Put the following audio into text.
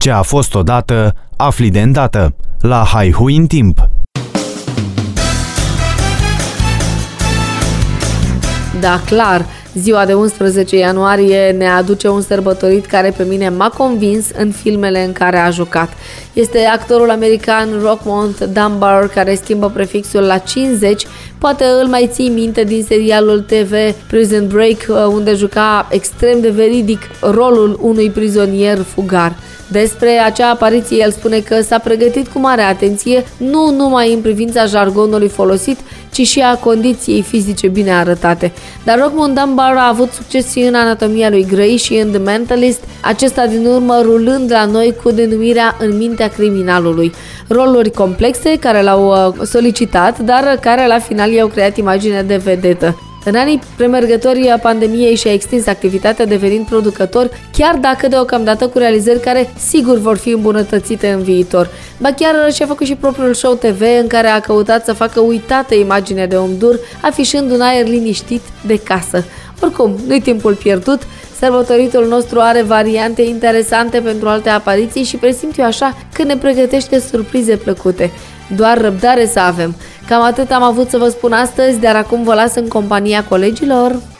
Ce a fost odată, afli de îndată. La Haihui în timp. Da, clar, ziua de 11 ianuarie ne aduce un sărbătorit care pe mine m-a convins în filmele în care a jucat. Este actorul american Rockmont Dunbar, care schimbă prefixul la 50. Poate îl mai ții minte din serialul TV Prison Break, unde juca extrem de veridic rolul unui prizonier fugar. Despre acea apariție el spune că s-a pregătit cu mare atenție, nu numai în privința jargonului folosit, ci și a condiției fizice bine arătate. Dar Rockmont Dunbar a avut succes și în Anatomia lui Grey și în The Mentalist, acesta din urmă rulând la noi cu denumirea În mintea criminalului. Roluri complexe care l-au solicitat, dar care la final i-au creat imaginea de vedetă. În anii premergători pandemiei și-a extins activitatea devenind producător, chiar dacă deocamdată cu realizări care sigur vor fi îmbunătățite în viitor. Ba chiar și-a făcut și propriul show TV în care a căutat să facă uitată imaginea de om dur, afișând un aer liniștit de casă. Oricum, nu-i timpul pierdut, sărbătoritul nostru are variante interesante pentru alte apariții și presimt eu așa că ne pregătește surprize plăcute. Doar răbdare să avem. Cam atât am avut să vă spun astăzi, dar acum vă las în compania colegilor.